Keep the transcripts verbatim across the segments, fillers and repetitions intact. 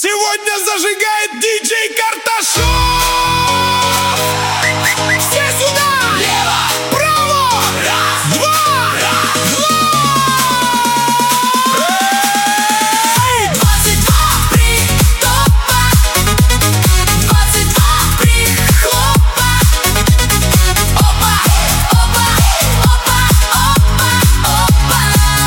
Сегодня зажигает диджей Карташов. Все сюда! Лево! Право! Раз! Два! Раз! Два! Эй! Двадцать два притопа, двадцать два прихлопа. Опа, опа, опа, опа, опа.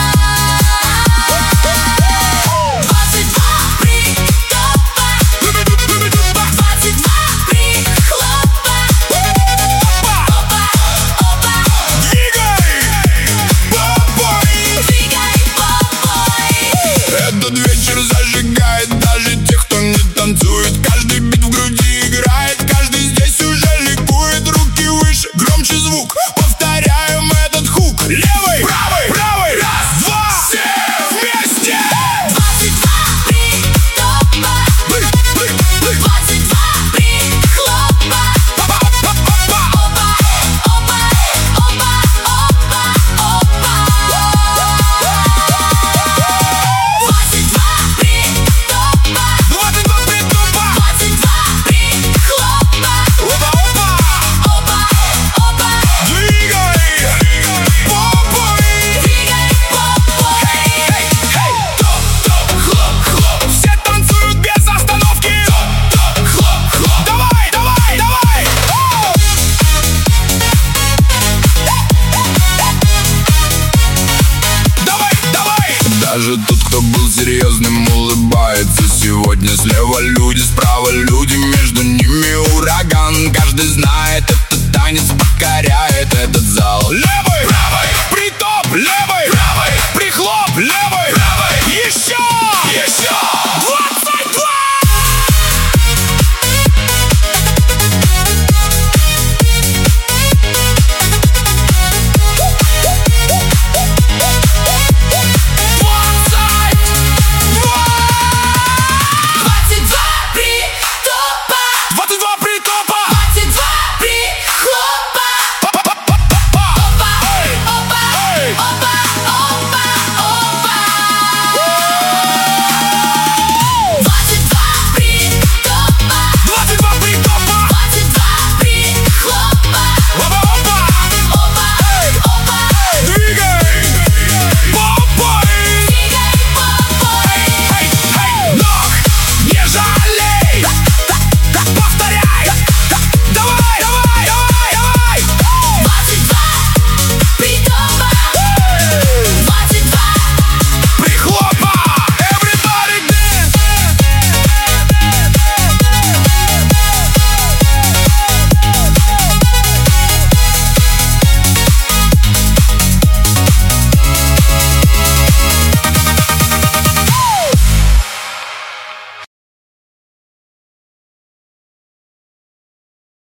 Двадцать два притопа, двадцать два прихлопа. Опа, опа, Двигай! Попой! двигай попой. Этот вечер зажигает даже тех, кто не танцует. Каждый бит в груди играет, каждый здесь уже ликует. Руки выше, громче звук, повторяем этот хук. Левый, правый, правый, раз, два, все вместе! Двадцать два притопа, двадцать два прихлопа. Опа, опа, опа, опа, опа, опа. Двадцать два притопа, Двадцать два притопа! двадцать два прихлопа. Опа, опа! Опа, опа, Двигай! Попой! двигай попой. Эй! Топ-топ, хлоп-хлоп! Все танцуют без остановки! Топ-топ, хлоп-хлоп! Давай, давай, давай! Оу! Давай, давай! Даже тот, кто был серьезным, улыбается сегодня. Слева люди, справа люди, между ними ураган. Каждый знает, этот танец покоряет этот зал. Левый, правый, притоп, левый, правый, прихлоп, левый, правый, еще, еще.